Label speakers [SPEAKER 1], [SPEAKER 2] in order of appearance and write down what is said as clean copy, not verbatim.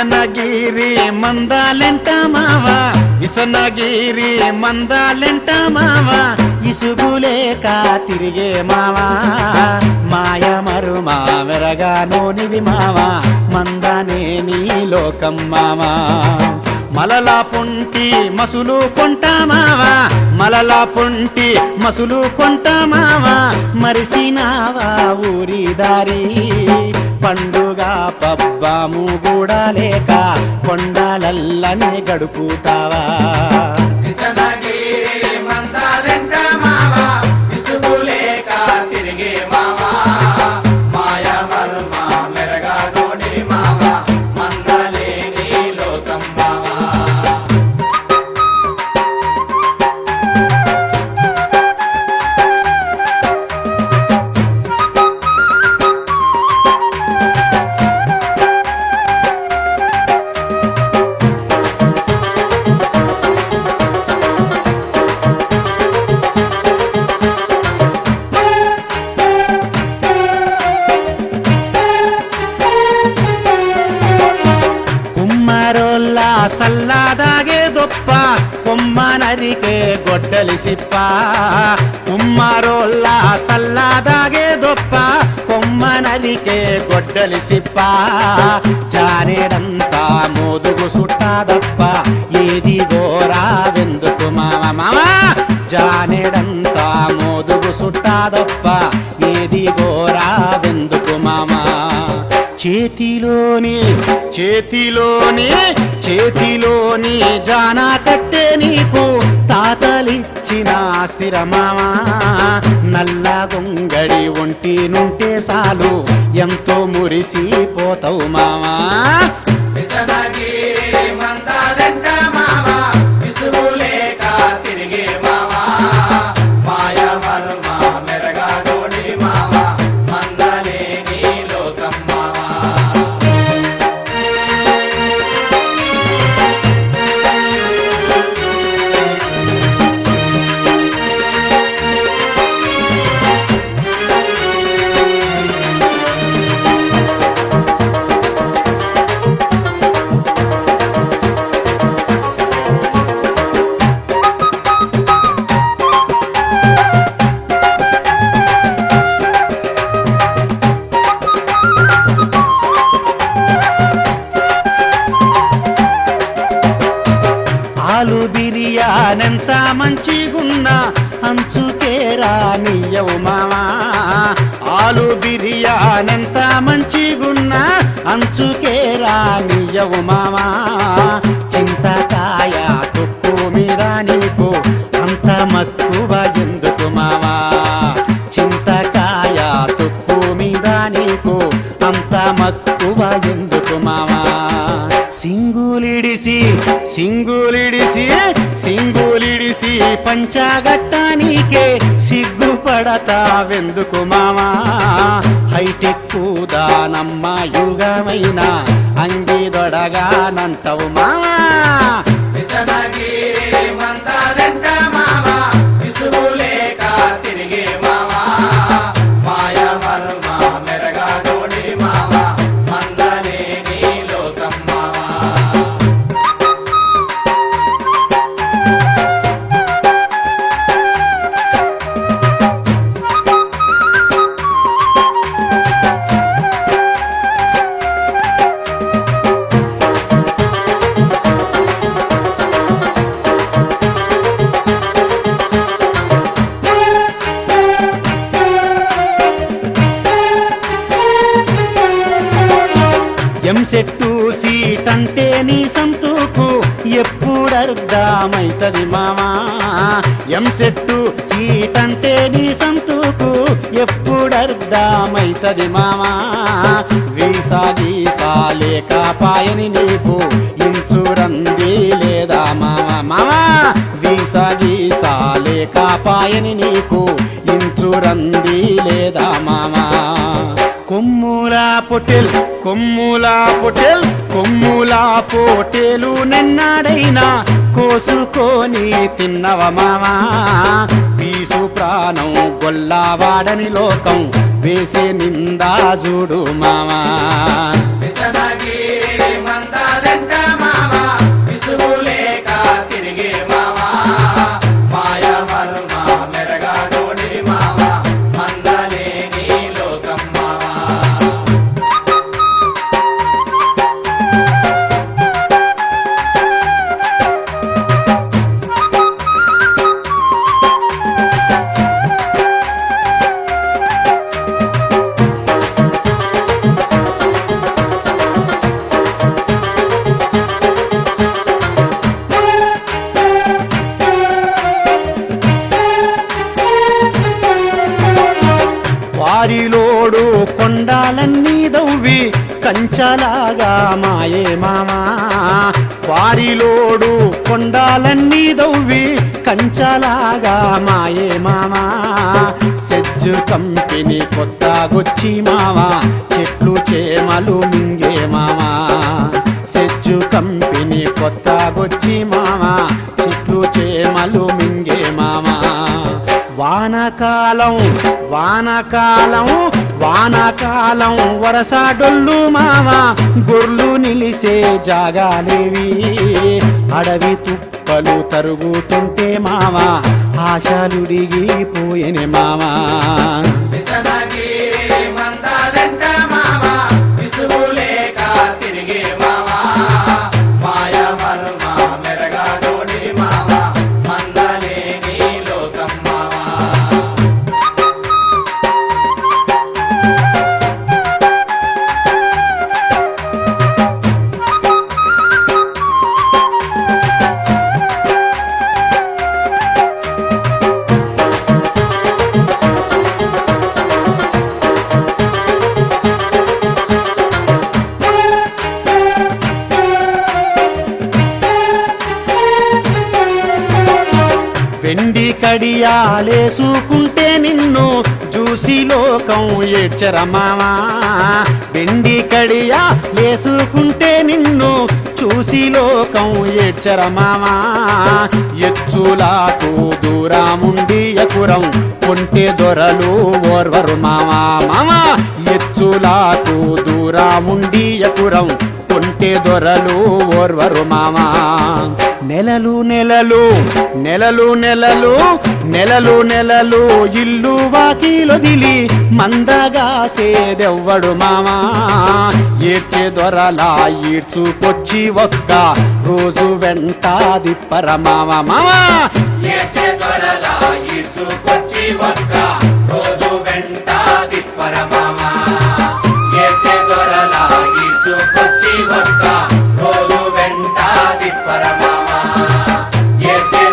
[SPEAKER 1] ఇసనగిరి మందాలెంట మావా ఇసనగిరి మందాలెంట మావా ఇసుగులేక తిరిగే మావా మాయ మరుమా మెరగానోనివి మావా మందనే నీ లోకం మావా మలలా పొంటి మసులు కొంట మావా మలలా పొంటి మసులు కొంట మావా మరిసినావా ఊరి దారి పండుగ పబ్బాము కూడా లేక కొండలల్లనే గడుపుతావా
[SPEAKER 2] ఇసనగిరి మందాలెంట మావా ఇసుగులేక తిరిగే మావా మాయ మర్మ మెరగానోని మావా మందలేని లోకం మావా
[SPEAKER 1] సల్లాదాగే దొప్ప కొమ్మ నరికే గొడ్డలి సిప్ప కుమ్మారోల్లా సల్లాదాగే దొప్ప కొమ్మ నరికే గొడ్డలి సిప్ప జానేడంతా మోదుగు సుట్టాదప్ప ఏది గోరా వెందుకు మామ మామ జానేడంతా మోదుగు సుట్టాదప్ప ఏది గోరా వెందుకు మామ చేతిలోని జానా కట్టే నీకు తాతలిచ్చిన స్థిరమామా నల్ల గొంగడి ఒంటి నుంటే సాలు ఎంతో మురిసిపోతావు మామా
[SPEAKER 2] ఇసనగిరి మందాలెంట మావా ఇసుగులేక తిరిగే మావా మాయ మర్మ మెరగానోని మావా మందలేని లోకం మావా
[SPEAKER 1] ఆలు బిర్యానెంత మంచిగున్నా అంచుకే రానియవు మామా ఆలు బిర్యానెంత మంచిగున్నా అంచుకే రానియవు మామా చింతకాయ తొక్కు మీద నీకు అంత మక్కువ ఎందుకు మామా చింతకాయ తొక్కు మీద నీకు అంత మక్కువ ఎందుకు మామా సింగులిడిసి పంచాగట్టానికే సిగ్గుపడతావెందుకు మామా హైటెక్ దానమ్మ యుగమైన అంగిదొడగానంటవు మామా
[SPEAKER 2] ఇసనగిరి మందాలెంట మావా ఇసుగులేక తిరిగే మావా మాయ మర్మ మెరగానోని మావా మందలేని లోకం మావా
[SPEAKER 1] ఎంసెట్టు సీటంటే నీ సంతూకు ఎప్పుడర్థమైతది మామా ఎంసెట్టు సీటంటే నీ సంతూకు ఎప్పుడర్థమైతది మామా వీసా గీసా లేకపాయని నీకు ఇన్సూరంది లేదా మామా మామా వీసా గీసా లేకపాయని నీకు ఇన్సూరంది లేదా మామా కొమ్ములా పొటేలు నిన్నాడైనా కోసుకొని తిన్నవ మామా పీసు ప్రాణం గొల్లవాడని లోకం వేసే నిందా చూడు మామా
[SPEAKER 2] ఇసనగిరి మందాలెంట
[SPEAKER 1] వారిలోడు కొండాలన్నీ దవ్వి కంచలాగా మాయే మామా వారిలోడు కొండాలన్నీ దవ్వి కంచలాగా మాయే మామా సెజ్జు కంపెనీ కొత్తగొచ్చి మావా చెట్లు చేమలు మింగే మామా సెజ్జు కంపెనీ కొత్తగొచ్చి మావా చెట్లు చేమలు మింగే మామా వానకాలం వానకాలం వానకాలం వరసాడొల్లు మావా గొర్లు నిలిసే జాగాలేవి అడవి తుప్పలు తరుగుతుంటే మావా ఆశలుడిగిపోయెనే మావా
[SPEAKER 2] విసనగిరి మందారంట మావా విసుగులేక తిరిగే మావా మాయ మర్మ మెరగాడోడి మావా మందలేని లోకం మావా
[SPEAKER 1] వెండి కడియాలేసుకుంటే నిన్ను చూసి లోకం ఏడ్చరమావా వెండి కడియాలేసుకుంటే నిన్ను చూసి లోకం ఏడ్చరమావా ఎచ్చులాకు దూరాముండి ఎకురం కొంటె దొరలు ఓర్వరు మామా మామా ఎచ్చులాకు దూరాముండి ఎకురం కొంటె దొరలు ఓర్వరు మామా నెలలు నెలలు నెలలు నెలలు నెలలు నెలలు ఇల్లు వాకిలొదిలి మందగా సేదెవ్వడు మామా ఏడ్చే దొరలా ఈడ్చుకొచ్చి ఒక్క రోజు వెంట దిప్పర మామా మామా
[SPEAKER 2] ఏడ్చే దొరలా ఈడ్చుకొచ్చి ఒక్క రోజు వెంట దిప్పర మామా ఏడ్చే దొరలా ఈడ్చుకొచ్చి ఒక్క రోజు వెంట దిప్పర మామా ఏడ్చే